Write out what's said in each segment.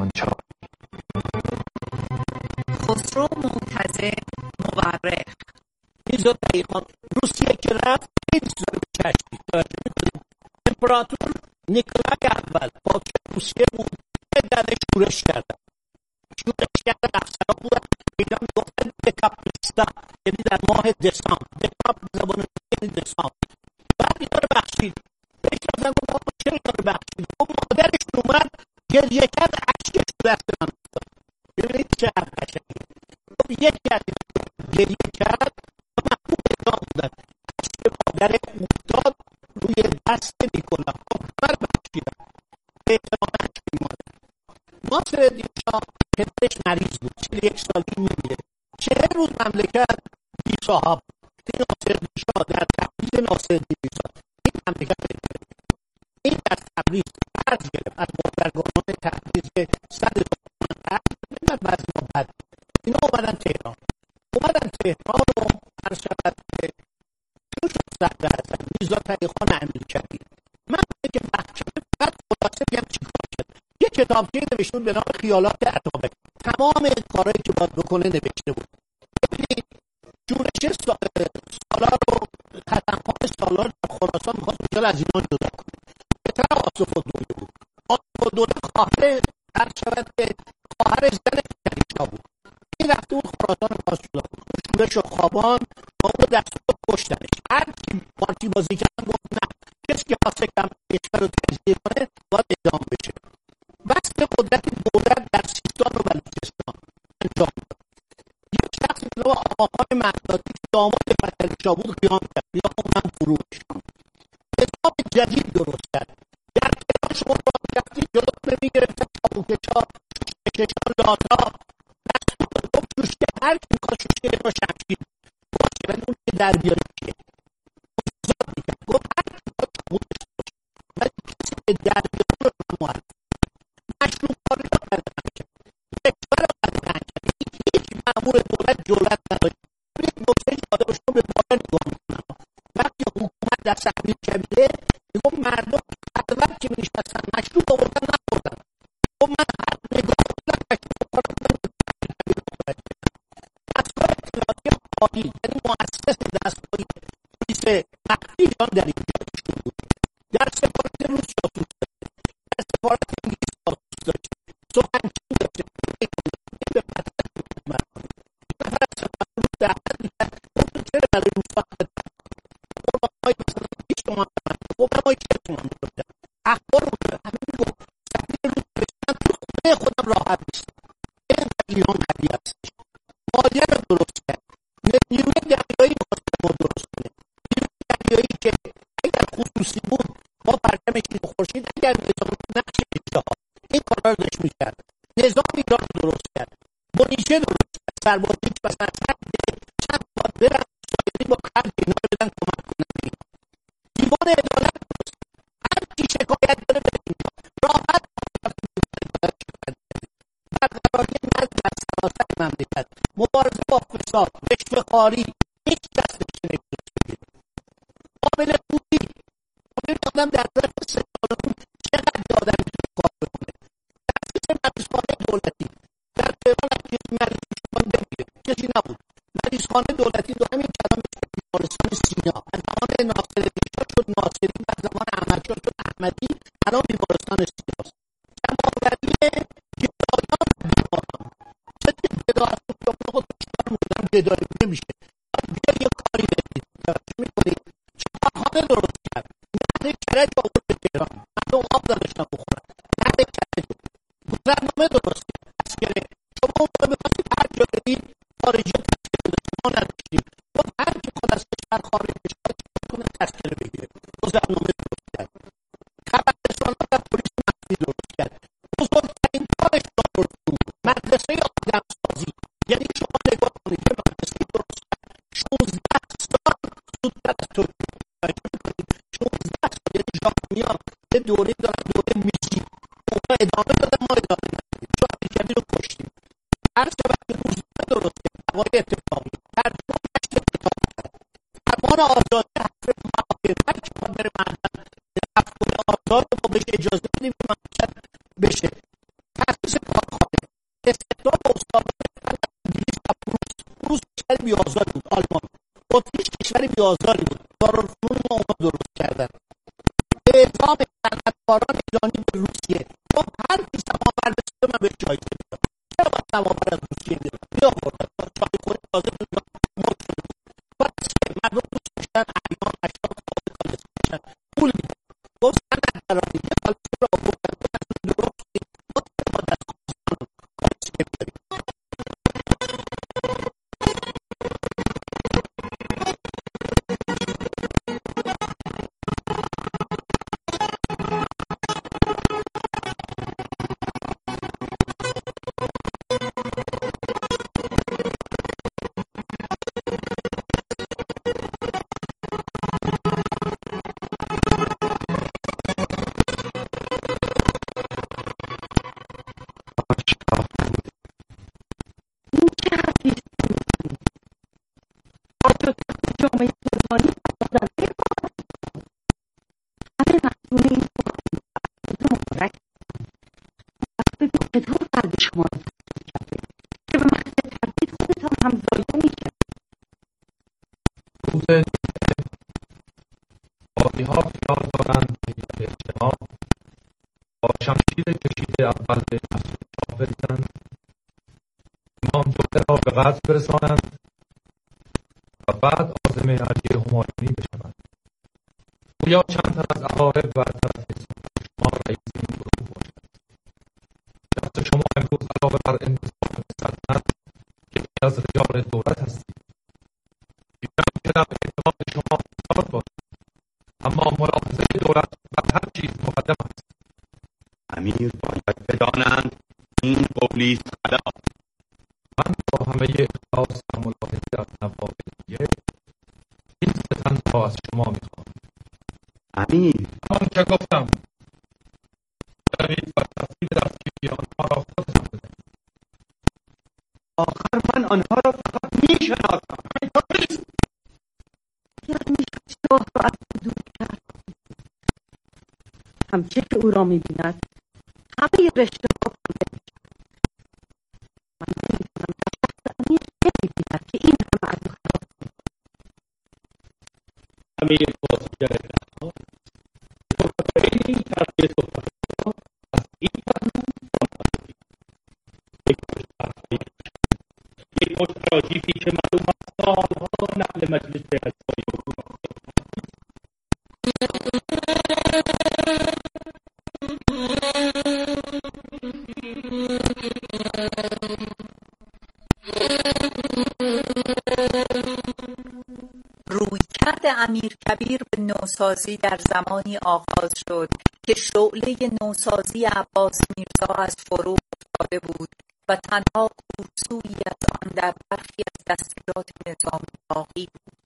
کرمانشاه. خسرو معتز مورخ. میرزا تقی‌خان روسیه که رفت خیلی سوال چشمی امپراتور نیکلای اول با که روسیه بود درش شورش کردن افسرها بودن اینا میگفتن دکاپلیستا، یعنی در ماه دسامبر، دکاپ زبان یعنی دسامبر. بعد اینا رو بخشید بهش دادن گفتن چرا اینا رو بخشید؟ مادرش اومد گریه کرد اشکش دست من افتاد. ببینید چه حرف قشنگی. یکی از اینا گریه کرد و محبوب اعدام بودن، اشک مادر افتاد روی دست نیکولا. بر بخشیدن به اعتمادا چنین مادر. ناصرالدین شاه پدرش مریض بود، 41 سالگی میمیره. 40 روز مملکت بی صاحب. ناصرالدین شاه در تبریز ناصرالدین میرزا این مملکت میگیره. این در تبریز قرض گرفت از بازرگانان تبریز که 100 تومان قرض گرفتن. بعضی ما بد اینا اومدن تهران و هر شود که چون شد صدر حسن میرزا تقی‌خان امیرکبیر. من که وقت شده فقط خلاصه بگم چی کار کرد. یه کتابچه نوشته بود به نام خیالات اتابک، تمام کارهایی که باید بکنه نوشته بود. ببینید جورش سالار و ختمخوان سالار در خراسان میخواست بجال از ایران جدا کنه. پسر آصف‌الدوله بود. آصف‌الدوله خواهر هر شود که خواهر زن پسرشاه بود. این رفته بود خراسان میخواست جدا کنه. شورش و خوابان با اون دست رو کشتنش. هر کی پارتی بازی کردن گفت نه، کسی که خواست کشور رو تجزیه کنه باید اعدام بشه. بسط قدرت دولت در سیستان و بلوچستان انجام داد. یک شخصی به نام آقاخان مهدادی که داماد فتحعلی‌شاه بود قیام کرد. اونم فرو نشاند. نظام جدید درست کرد. در کنار شما را رفتید جلوتون میگرفتن چاقوکش‌ها، شوشکش‌ها، لاس‌ها، دستور گفت شوشکه هر کی می‌خواد شوشکه با شمشیر باشه ولی اون که در بیاره کیه؟ زاد می‌کرد. گفت هر کی می‌خواد چاقوکش باشه ولی کسی که در بیاره رو معرف مشروع کاری را کردن کرد. کشور را قدغن کرد. هیچ مأمور دولت جرأت نداشت. یک نکته یاد باشم به بالا نگاه میکنم. وقتی حکومت در امیرکبیره میگم مردم خدمت که میشناسن مشروع آوردن نخوردن. خب من هر نگاه کنم مشروع آوردن دستگاه اطلاعاتی عالی یعنی مؤسس دستگاه پلیس مخفی ایران در اینجا ایشون بود. در سفارت روس جاسوس داشته، در سفارت انگلیس جاسوس داشته، سخنچین داشته. به مطلب حکومت کنه نفر از سفارت روس دعوت میکرد گفتم چرا برای روس‌ها خدمت کنه؟ خب آقای مثلا 20 تومن خدمت کنه. خب آقای 40 تومن می‌دادن. اخبار اونجا همه میگفت سفیر روس بشنن تو خونه خودم راحت نیست. اینقدر ایران قوی هستش. مالیه رو درست کرد. نیروی دریایی می‌خواست ما درست کنه. نیروی دریایی که اگر خصوصی بود ما پرچم شیر خورشید اگر نظام نقش اجراها این کارا رو داشت می‌کرد. نظام ایران رو درست کرد. بنیشه درست کرد. سربازی مثلا چند بار برن سایری با خرج اینا بدن کمک کنن. دیوان عدالت درست هر کی شکایت داره به اینجا راحت برقراری نظم در سراسر مملکت، مبارزه با فساد، رشوه‌خواری، هیچ کس نمیشه بگیره. قابل خوبی آدم در طرف ستادمون چقدر آدم میتونه کار بکنه. تأسیس مریضخانه دولتی در تهران از مریضشون بگیره کسی نبود. مریضخانه دولتی دو همین کلام بیمارستان سینا از زمان ناصرالدین شاه شد ناصری، از زمان احمدشاه شد احمدی، الان بیمارستان سیناست. جمع‌آوری گدایان بیماران چه گدا از خود بیشتر مردن گدایی نمیشه. بیار یه کاری بدید توجه میکنید. چپاخانه درست کرد. نهر کرج آورد به تهران. مردم آب نداشتن بخورن. نهر کرج گذرنامه درست کرد. تذکره شما اون موقع بخواستید هر جا برید خارجی تذکره داشتیم ما نداشتیم. گفت هر کی خود از کشور خارج بشه کنه تذکره بگیره. گذرنامه درست کرد. خبررسانات و پلیس مخفی درست کرد. بزرگترین کارش دارالفنون مدرسه آدمسازی یعنی شما نگاه کنید یه مدرسه درست کرد 16 سال زودتر از ترکیه توجه میکنید 16 سال یعنی ژاپنی‌ها یه دوره دارن دوره میجی اونا ادامه دادن ما ادامه ندادیم چون امیرکبیر رو کشتیم. هر شبه که روزنامه درست کرد هوای اتفاقی ترجمه نشت اتفاق کرد فرمان آزادی حفر محاکم هر کی باید بره مردن افغان آزاد رو بهش اجازه بدیم که مملکت بشه. تأسیس آزاری بود. دارالفنون ما اونا درست کردن. اعزام صنعتکاران ایرانی به روسیه. خب هر کی سماور بسیده من بهش جایزه میدم. چرا باید سماور از روسیه میدم؟ بیاوردن چای خود تازه ملک بود. بس که مردم دوست داشتن اعیان اشراف خواهد کالسکه بشن، پول میدن. گفت صنعتکارانی یه کالسکه را آوردن تو از اون درست کنید، ما در خوزستان کالسکه میداریم. جامعه سلطانی آزادانه همه مفتون این مبارک ببین چطور قلب شما رو تسکین کرده که به محض تردید خودتان هم ضایع میشه. روز بادی‌ها خیال دارند که اجتناب با شمشیر کشیده اول به مسجد شاه بریزند، امام جمعه را به قتل برسانند و بعد عازم علی همایونی بشوند. گویا چند تن از اقارب و طرف شما رئیس این گروه باشد. دست شما امروز علاوه بر انتصاب سلطنت یکی از رجال دولت هستید. دیدم که در اعتقاد شما افتاد باشد، اما ملاحظه دولت بر هر چیز مقدم است. امیر باید بدانند این قولی است خلاف. من با همه اخلاص و ملاحظه در نواب دیگه این سه تن را از شما میخوام. امیر آن که گفتم بروید و تفصیل دستگیری آنها را خودتان بدهید. آخر من آنها را فقط میشناسم. یاد میشد شاه را از او دور کرد. همچه که او را میبیند همه رشته ها کنده میشد. من نمیتونم در شخص امیر نمیبیند که این همه از او خلاص میکند. امیر بازیگر دهها صحبت‌های ترقی صحبت را از این فرمان آمدید. یک پشت راجیفی که معلوم است سالها نقل مجلس اجزای حکومت رویکرد امیرکبیر به نوسازی در زمانی آغاز شد که شعله نوسازی عباس میرزا از فرو افتاده بود و تنها کورسویی از آن در برخی از دستجات نظام باقی بود.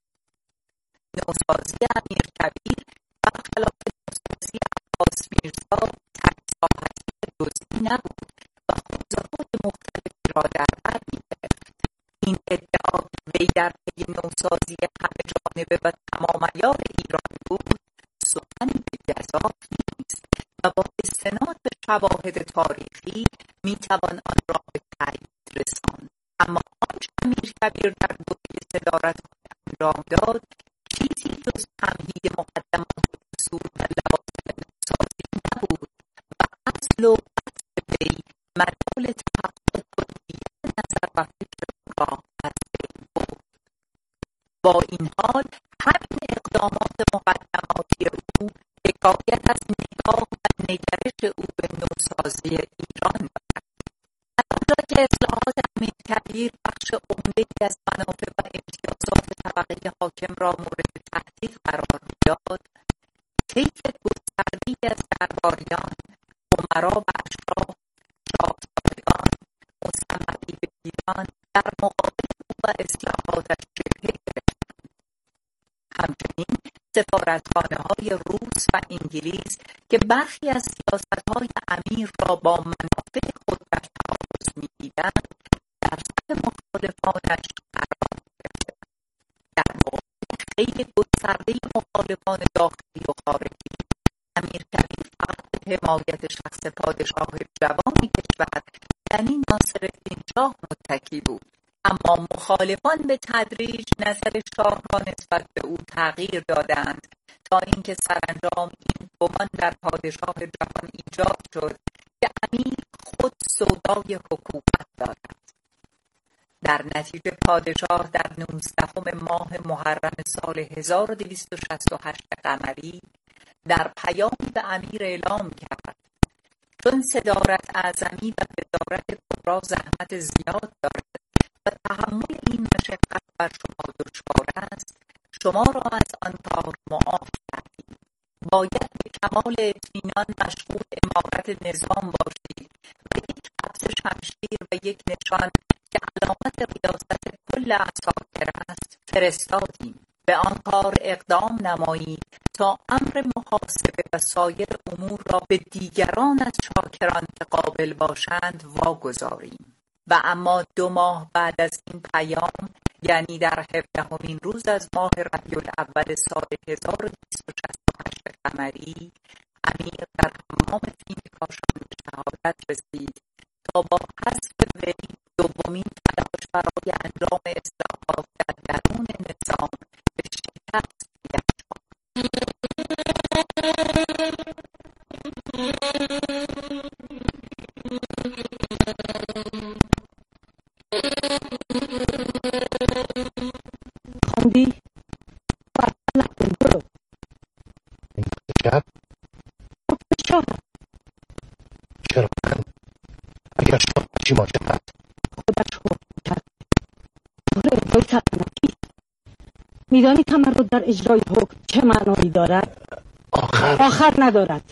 نوسازی امیرکبیر برخلاف نوسازی عباس میرزا تک ساحتی جزئی نبود و حوزه‌های مختلفی را در بر می‌گرفت. این ادعا که وی در پی نوسازی همه جانبه و تمام عیار ایران بود سخنی به گزاف نیست و با استناد به شواهد تاریخی میتوان آن را به تایید رساند. اما آنچه امیرکبیر در دوره صدارت‌های انجام داد چیزی جز تمهید مقدمات اصول و لوازم نوسازی نبود و اصل و اصل وی مجال تحقق کلیت نظر و فکر او را از بین برد. با این حال همین اقدامات مقدماتی او حکایت از نگاه و نگرش او به نوسازی ایران دارد. از آنجا که اصلاحات امیرکبیر بخش عمده‌ای از منافع و امتیازات طبقه حاکم را مورد تهدید قرار می‌داد، طیف گسترده‌ای از درباریان، امرا و اشراف، شاهزادگان، مستملکان در مقابل او و اصلاحاتش جبهه گرفتند. همچنین سفارتخانه‌های روس و انگلیس که برخی از سیاست‌های امیر را با منافع خود در تناقض می‌دیدند، در صف مخالفانش قرار گرفتند. در مقابل خیلی گسترده مخالفان داخلی و خارجی، امیرکبیر فقط به حمایت شخص پادشاه جوان کشور یعنی ناصرالدین شاه متکی بود اما مخالفان به تدریج نظر شاه را نسبت به او تغییر دادند تا اینکه سرانجام این گمان در پادشاه جهان ایجاد شد که امیر خود سودای حکومت دارد. در نتیجه پادشاه در 19 ماه محرم سال 1268 قمری در پیامی به امیر اعلام کرد: چون صدارت اعظمی و وزارت کبری زحمت زیاد دارد و تحمل این مشقت بر شما دشوار است، شما را از آن کار معاف کردیم. باید به کمال اطمینان مشغول امارت نظام باشید و یک قبض شمشیر و یک نشان که علامت ریاست کل عساکر است فرستادیم. به آن کار اقدام نمایید تا امر محاسبه و سایر امور را به دیگران از چاکران که قابل باشند واگذاریم. و اما 2 ماه بعد از این پیام، یعنی در 17مین روز از ماه ربیع الاول سال 1268 قمری، امیر در حمام فین کاشان به شهادت رسید تا با حذف وی دومین تلاش برای انجام اصلاحات در درون نظام به شکست بیفزاید. خواندی؟ نکن، برو. شب شاه چرا من؟ اگر شاه چی ما شود؟ خودش حکم کرد. مهر اجرای سلطنتی میدانی تمرد در اجرای حکم چه معنایی دارد؟ آخر ندارد.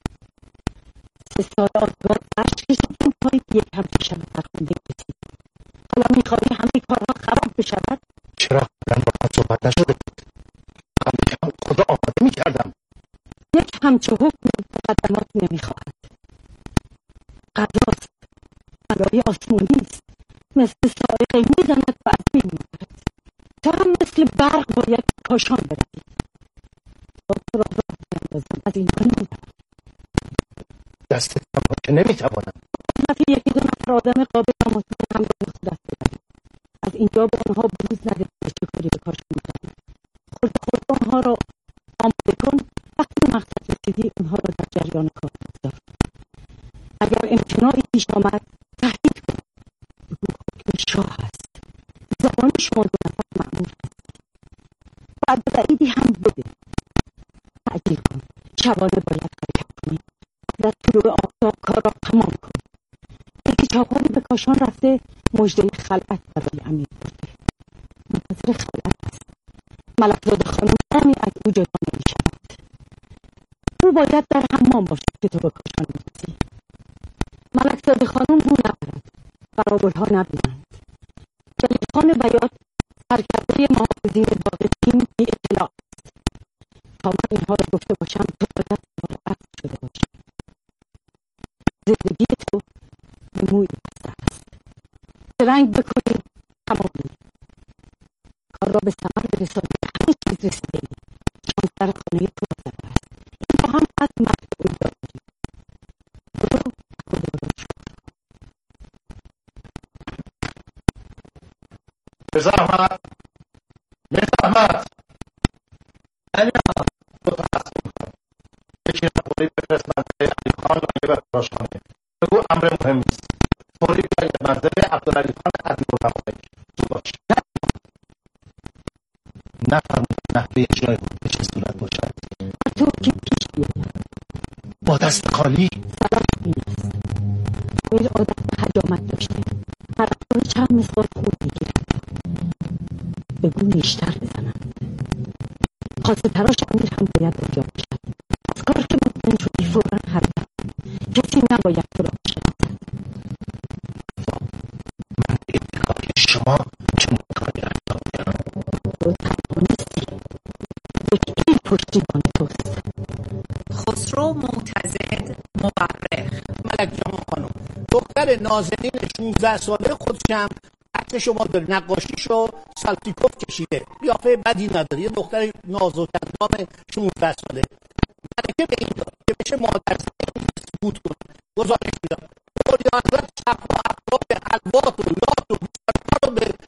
3 سال آزگار اشک کشیدیم تا یک همچه شب فرخنده رسید. حالا میخواهی همه کارها خراب بشود؟ چرا من با هم صحبت نشده بود؟ قبل خود را آماده میکردم. یک همچه حکم مقدمات نمیخواهد. قضاست، برای آسمانی است، مثل سائقه میزند و از بین میبرد. تو هم مثل برق باید کاشان بروی. با تو را راه میاندازم، از اینجا نمیبرد. دست تنها که نمیتوانم. قسمت 1-2 نفر آدم قابل و مطمئن هم به خودت ببری. از اینجا به آنها بروز نده که چه کاری به کاشان میروی. خود آنها را آماده کن. وقتی به مقصد رسیدی آنها را در جریان کار بگذار. اگر امتناعی پیش آمد تهدید کن. بگو حکم شاه است. زبان شما 2 نفر مأمور است. بعد بعیدی هم بده. تعجیل کن. شبانه باید حرکت کنی. قبل از طلوع آفتاب کار را تمام کن. یکی چاقاری به کاشان رفته مژده خلعت برای امیر برده. منتظر خلعت است. ملکزاده خانم نمی از او جدا نمی شود. او باید در حمام باشد که تو به کاشان می‌رسی. ملکزاده خانم رو نبرد. قراولها نبینند. جلیلخان بیات سرکرده محافظین باغ تیم بی اطلاع است. تا من اینها را گفته باشم تو باید مراقب شده باشی. زندگی تو به موی بسته است. درنگ بکنی تمامی. کار را به ثمر برسانی. همه چیز رسیده ای. شانس در خانه تو زده است. این با هم از مرد او داری. برو خدا را شکر. به زحمت امیر دو تا هست میکنم. یکی فوری بفرست منزل علی خان راهی به کاشانه. بگو امر مهم نیست. فوری باید منزل عبدالعلی خان عدل و رفایی تو باش. نفرمود نحوه اجرای بود به چه صورت باشد. تو که پیش بیاید با دست خالی. سلام این است. این عادت به حجامت داشته. هر افتار چند مسوار خود میگیرد. بگو نیشتر بزنند. خاصه تراش امیر هم باید انجام بشد. از کار که مطمئن شدی فوراً حرکت. کسی نباید تو را بشناسد. من به اتکای شما چه کاری انجام دهم؟ تو تنها نیستی. دکتری پشتیبان توست. خسرو معتضد مورخ. ملک جهان خانم دختر نازنین 16 ساله خودشم عکس شما داره، نقاشیشو سالتیکوف کشیده، قیافه بدی نداره، یه دختر نازک اندام 16 ساله. ملکه به این داد که بشه مادر زنی سکوت کنه. گزارش میداد اولیاء حضرت شب و افراد الوات و لات و مسلمان رو به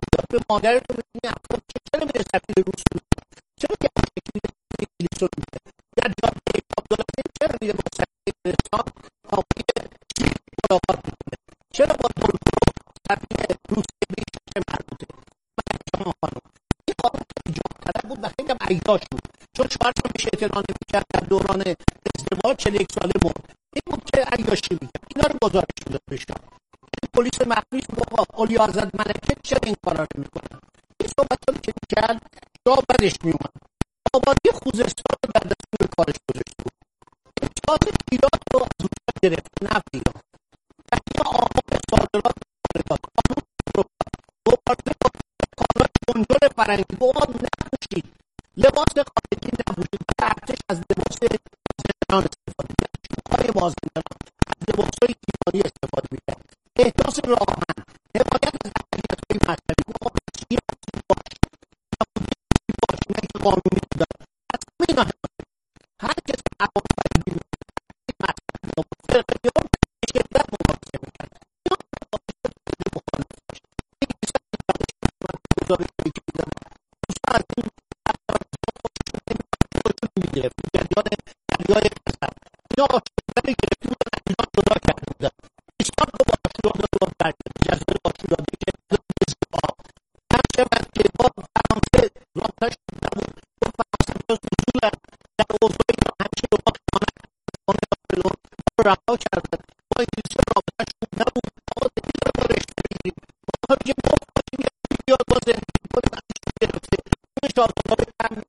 به مادرتون میگین افراد چرا میره سفیر روس چرا که انگلیس رو میده در جاده عبدالعزیز چرا میره با سفیر انگلستان کاپی چی ملاقات میکنه چرا با ترکو سفیر روسیه به این چه مربوطه مرجان خانم این خانم خیلی جاه طلب بود و خیلی هم عیاش بود چون شوهرش هم بهش اعتنا نمیکرد در دوران ازدواج 41 ساله مرد این بود که عیاشی میکرد اینا رو گزارش میداد به شاه پلیس مخفیش بابا اولی آزاد ملکه چرا این کارا رو میکنن این صحبت رو که میکرد شاه بدش میومد آبادی خوزستان رو در دستور کارش گذاشته بود امتیاز ایران رو از اونجا گرفت نفت ایران در این آمار صادرات قانون رو مبارزه با کانال کنترل فرنگی گواد نپوشید لباس خارجی نپوشید و ارتش از لباس زندان استفاده میکرد شوکای مازندران از لباسهای ایرانی استفاده میکرد احداث راهن حمایت از اقلیت‌های مذهبی مقابل باش نه که قانونی بودن از همه اینا هر کس عوام فرنگی مذهبی یا فرقیان به شدت مبارزه میکرد اینا مخالف داشت این کسا گزارش که دیدم دوستان از این خودشون میگرفت جریان قصد اینا آشوردن گرفتی بودن از اینا جدا کرده بودن ایستان رو با آشوردن رو برکرد جزیره آشوردن که هر شود که با فرانسه رابطهش نبود با فرانسه جز حضولن در اوضاع اینا همیشه رو با خانه داخلون با رفتا کردن با انگلیسی رابطهش خوب نبود آقا دلیل رو رشته بگیریم ما بگیم مفت باشیم یا بیاد با زندگی کنیم ازش گرفته این شاهزاده های کم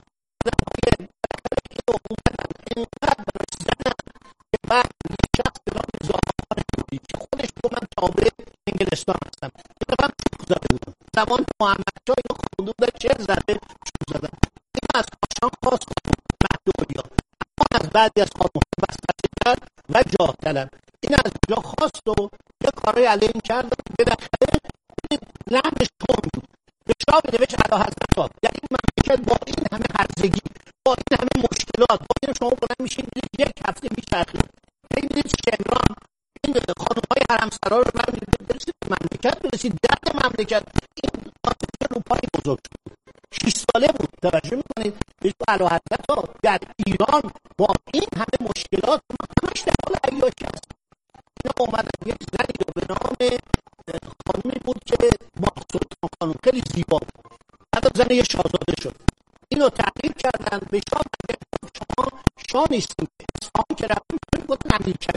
اینقدر رسیدن که بعد یک شخص به نام نظامخان نوری که خودش رو من تابع انگلستان هستم یه دفعه چوب زده بودم زمان که محمدشاه اینو خونده بودن چه زده چوب زدن این از کاشان خواست مهدویا اما از بعضی از خانم‌های وسوسه کرد و جاه طلب این از جا خواست و یه کارهای علیه این کرد و بالاخره لحنش تند بود به شاه بنوشت اعلیحضرت در این مملکت با این همه هرزگی با این همه مشکلات با این شما بلند میشین یک هفته میچرخید ببینید شمران این خانم‌های حرمسرا رو برسید به مملکت برسید درد مملکت این آتش روپایی بزرگ شد 6 ساله بود توجه میکنید به اعلیحضرت در ایران با این همه مشکلات همش در حال عیاشی هست اینا اومدن یک زنی رو به نام خانمی بود که ماه‌سلطان خانم خیلی زیبا بود بعد زن یه شاهزاده شد اینو تحقیق کردن به شاه شما شاه نیستیم اصفهان که رفتیم گفتن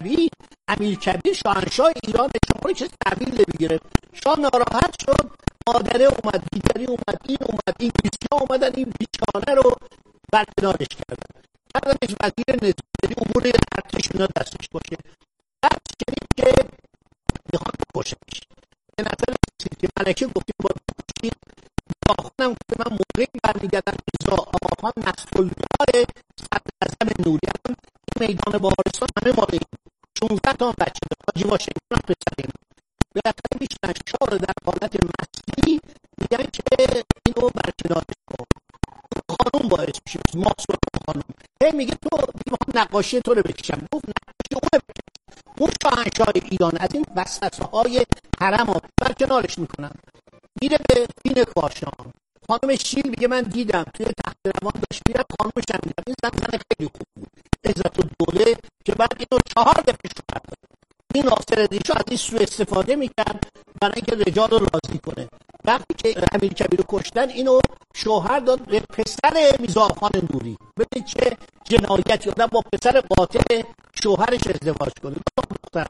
امیرکبیر شاهنشاه ایران شما رو چه تحویل بگیره شاه ناراحت شد مادره اومد دیگری اومد این اومد انگلیسی ها اومدن این بیچاره رو برکنارش کردنش وزیر نظامی امور ارتش اینا دستش باشه بعد شنید که میخواد بکشنش به نظر رسید که ملکه گفتیم باید بکشید آخونم که من موقعی برمیگردم رضا آقاخان نصرالله صدراعظم نوری هم میدان بهارستان همه ماده 16 تا بچه داره حاجی واشنگتن هم پسریم بالاخره میشنن شاه رو در حالت مستی میگن که اینو برکنارش کن خانوم باعث میشه ماه‌سلطان خانوم میگه تو میخوام نقاشی تو رو بکشم گفت نقاشی اونه بکشم اون شاهنشاه ایران از این وسوسه های حرم ها برکنارش میکنن میره به فین کاشان خانم شیل میگه من دیدم توی تخت روان داشت میرم خانمش هم میدم این زن خیلی خوب بود عزت‌الدوله که بعد اینو 4 دفعه شوهر داد این ناصرالدین شاه از این سوء استفاده میکرد برای اینکه رجال رو راضی کنه وقتی که امیرکبیر رو کشتن اینو شوهر داد به پسر میرزاخان نوری ببین چه جنایتی آدم با پسر قاتل شوهرش ازدواج کنه دختر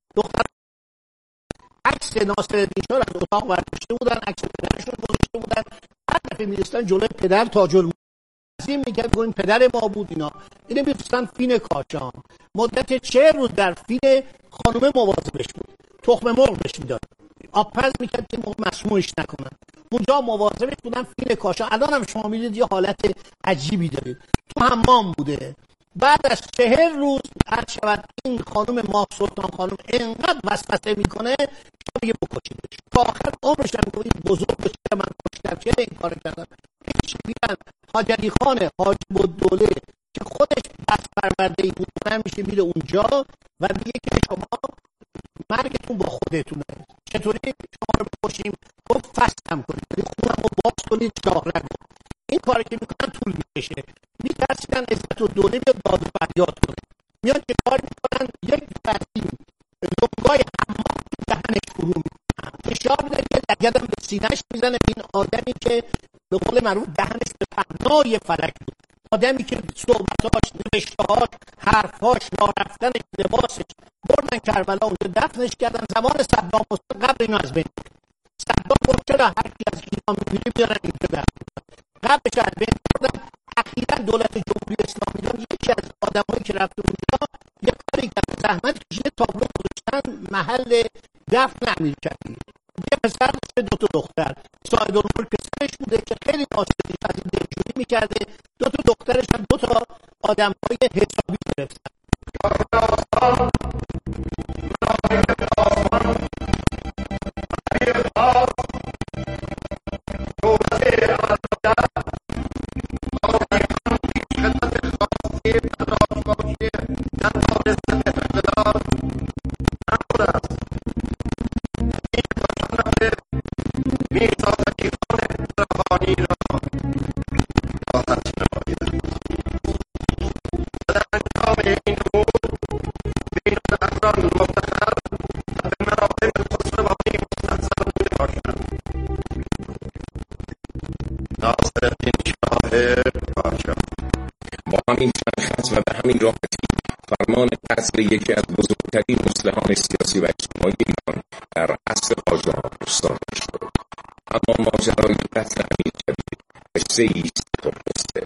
عکس ناصرالدین شاه از اتاق برداشته بودن عکس پدرشون گذاشته بودن هر دفعه میرسن جلوی پدر تاج المعظم میگن گوین پدر ما بود اینا اینو میفرستن فین کاشان مدت 40 روز در فین خانم مواظبش بود تخم مرغ بهش میداد آبپز میکرد که مسمومش نکنن اونجا مواظبش بودن فین کاشان الان هم شما میدید یه حالت عجیبی دارید تو حمام بوده بعد از 40 روز هر شود این خانم ماه‌سلطان خانم انقدر وسوسه میکنه که میگه بکشیدش تا آخر عمرش هم میگه بزرگ که من کشتم چرا این کار کردم هیچ میرن حاج علی خان حاجب الدوله که خودش بس پرورده‌ای بود میشه میره اونجا و میگه که شما مرگتون با خودتونه چطوری شما رو بکشیم گفت فستم کنید، خونم رو باز کنید، شاهرگ رو. این کاری که میکنن طول میکشه، میترسیدن عزت و دوله به داد و فریاد کنه. میان که کار میکنن یک فرسیم لنگای حمام تو دهنش فرو میکنن، فشار میدن که لگدم به سینهش میزنه. این آدمی که به قول معروف دهنش به پهنای فلک بود، آدمی که صحبتاش، نوشتهاش، حرفاش، راه رفتنش، لباسش، بردن کربلا اونجا دفنش کردن. زمان صدام حسین قبر اینو از بین برد. صدام گفت چرا هر کی از ایران میبینی بیارن اینجا دفن کنن، قبرش از بین بردن. اخیرا دولت جمهوری اسلامی ایران یکی از آدمایی که رفته اونجا یک کاری کرد، زحمت کشیده، تابلو گذاشتن محل دفن امیرکبیر. یه پسر داشته، 2 دختر. صاحب الامور پسرش بوده که خیلی ناصری از این دلجویی میکرده. 2 دخترش هم 2 آدم‌های حسابی گرفتن. با همین شخص و به همین راحتی فرمان قتل یکی از بزرگترین مصلحان سیاسی و اجتماعی ایران در عصر قاجار صادر شد. اما ماجرای قتل امیرکبیر قصه‌ای است خودگسته.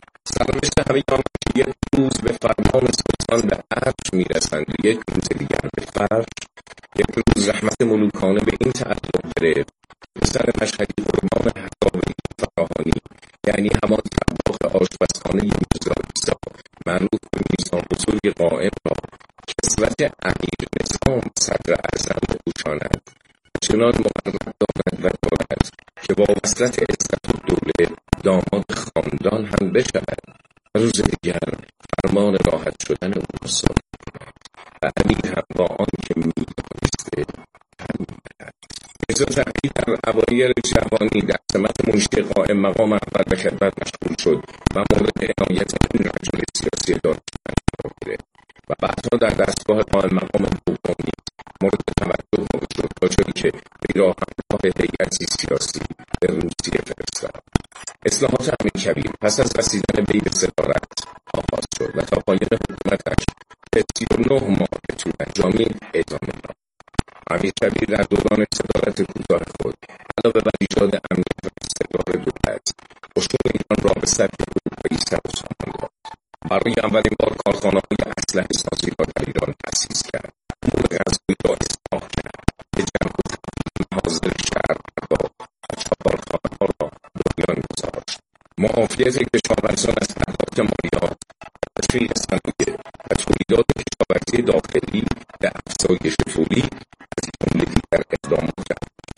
سرنوشت همین آن که یک روز به فرمان سلطان به عرش میرسند و یک روز دیگر به فرش، یک روز رحمت ملوکانه به این تعلق گرفت پسر مشهدی قربان حساب فراهانی، یعنی همان طباخ آشپزخانه میرزا عیسی معروف به میرزا بزرگ قائم را کسوت امیر نظام صدر اعظم بپوشاند و چنان مقرب دارد و دارد که با وصلت عزت و دوله داماد خاندان هم بشود و روز دیگر فرمان راحت شدن او را صادر کند و امیر هم با آنکه میدانسته هم میبرد. میرزا تقی در اوایل جوانی در سمت منشی قائم مقام اول به خدمت مشغول شد و مورد عنایت این رجل سیاسی دانشمند قرار گرفت و بعدها در دستگاه قائم مقام دومی مورد توجه شد، تا جایی که وی را همراه هیئتی سیاسی به روسیه فرستاد. اصلاحات امیرکبیر پس از رسیدن وی به صدارت آغاز شد و تا پایان حکومتش به 39 ماه به طول انجامی ادامه یافت. امیرکبیر در دوران صدارت کوتاه خود علاوه بر ایجاد امنیت و استقرار دولت، قشون ایران را به سطح اروپایی سر و سامان داد. برای اولین بار کارخانه‌های اسلحه سازی را در ایران تأسیس کرد. امور غذایی را اصلاح کرد. به جمع و تبدیل محاضر شهروندان و چاپارخانه‌ها را بنیان گذاشت. معافیت کشاورزان از خدمات مالیات و تشویق صنایع و تولیدات کشاورزی داخلی به افزایش تولید از جمله دیگر اقدامات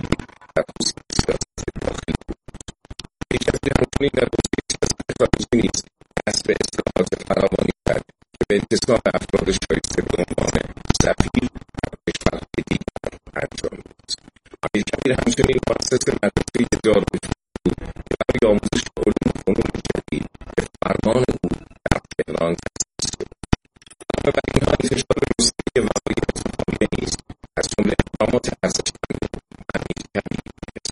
در حوزه سیاست داخلی بود. پیشرفت همچنین در حوزه سیاست خارجی نیز دست به اصلاحات فراوانی کرد که به انتصاب افراد شایسته به عنوان سفیر در کشورهای دیگر انجام داد. امیرکبیر همچنین مؤسس مدرسه دارالفنون بود که برای آموزش علوم و فنون جدید به فرمان او در تهران تأسیس شد. علاوه بر اینها انتشار روسیه واقعیت مطالعه نیز از جمله اقدامات ارزشمند امیرکبیر است.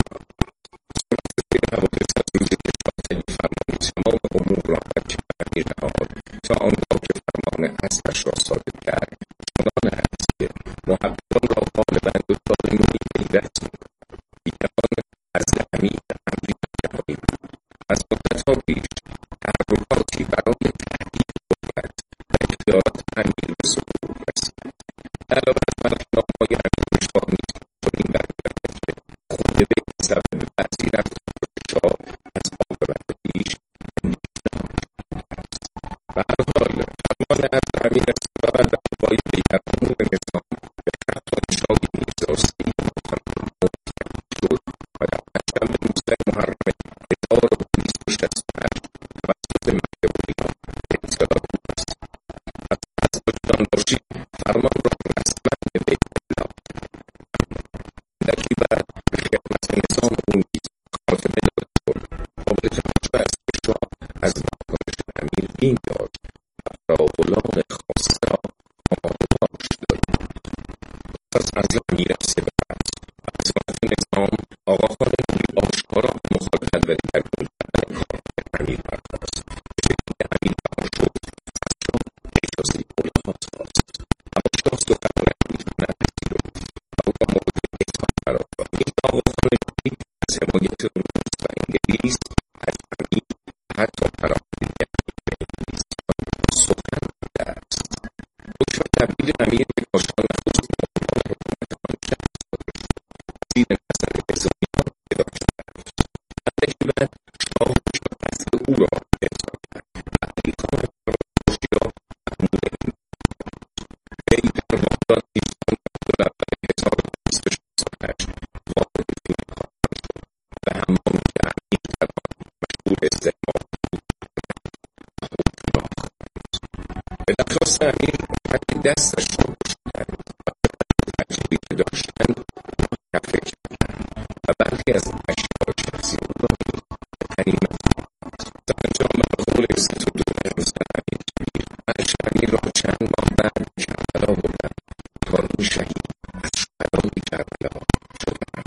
سرعت حوادث از روز کشور تعیین فرمان تمام امور را بر چشم امیر نهاد تا آنگاه که فرمان اصلش را صادر کرد. چنان است که محققان را غالبا دچار نوعی حیرت می‌کند. دیگران از امیر امری جهانی بود. از مدتها پیش تحرکاتی برای تهدید قدرت و اختیارات امیر به ظهور رسید. علاوه بر ملک‌نامه‌های امیرشاه نیز چنین برگردد که خود وی به سبب بعضی رفتارهای شاه از عاقبت پیش به هر حال فرمان عزل امیر استقرار در قوای دیگر امور نظام به خطای شاه میرزا سید محترم شد و در پنجشنبه 19 محرم 1268 توسط مکتب ایران اطلاع است. از وجدان باشی فرمان را رسما به وی ابلاغ کرد. اندکی بعد به خدمت دین داد و غلام خاصه را آموزش داد. پس از امیر سپاه عظمت نظام آقاخان نوری آشکارا مخالفت و دگرگون کردن کار امیر پرداخت. به شکلی که امیر بها شد از شاه اجازه ملاقات خواست، اما شاه سخنان امیر نپذیرفت و او را مورد اتهام قرار داد. این آقاخان نوری از حمایت روس و انگلیس از امیر حتی پناهندگی به انگلیسیان سخن بوده است. او شاه تبدیل امیر به کاشان نخست مقام حکومت آن شخص داده شد، زیر نظر نظامیان اداره رفت. اندکی بعد شاه شاه قصد او را امضا کرد و علیخان فرامرشی را محمود این وی در ماهدان نیزدان اول 1268 وارد فیلم خواهان شد و همانی که امیر در آن مشغول استعمار بود خود را خواند. به درخواست امیر خط دستش را کشیدند و عجیبی که داشتند کفه کردند و برخی از اشیاء شخصی او را غنیمت خواندند. سرانجام بر قول 32 مهرزاد امیر کبیر منش امیر را چند ماه بعد کربلا بردند تا این شهید از شهدای کربلا شدند.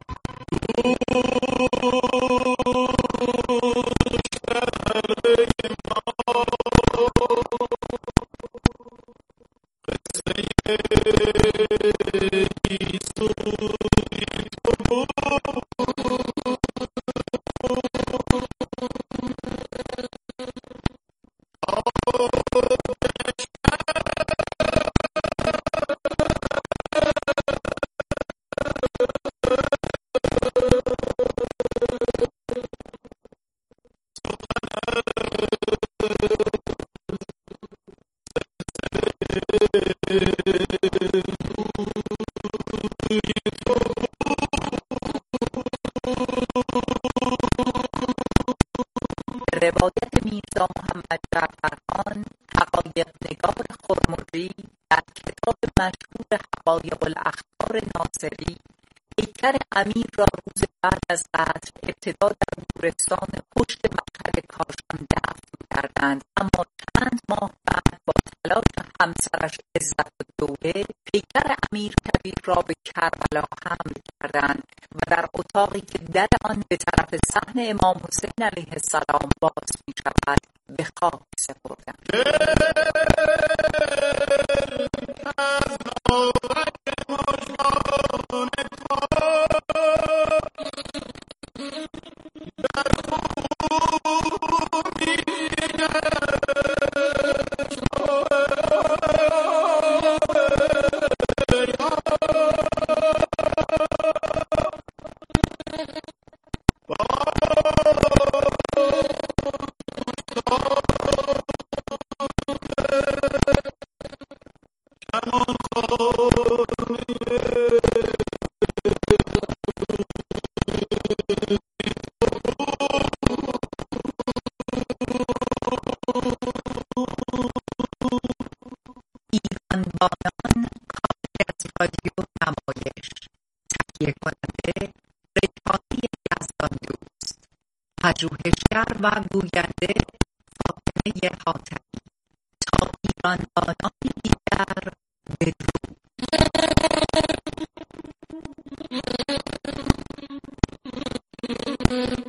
روایت میرزا محمد جعفرخان حقایق نگار خرمجی در کتاب مشهور حقایق الاخبار ناصری پیکر امیر را روز بعد از قتل ابتدا در گورستان پشت مشهد کاشان دفن کردند، اما چند ماه بعد با تلاش همسرش عزت‌الدوله پیکر امیر کبیر را به کربلا حمل کردند و در اتاقی که در آن به طرف صحن امام حسین علیه السلام باز می شود به خاک سپردند. ایرانبانان کاری از رادیو نمایش تهیه کننده رجایی یزدان دوست، پژوهشگر و گوینده فاطمه حاتمی. تا ایرانبانان دیگر بدرود.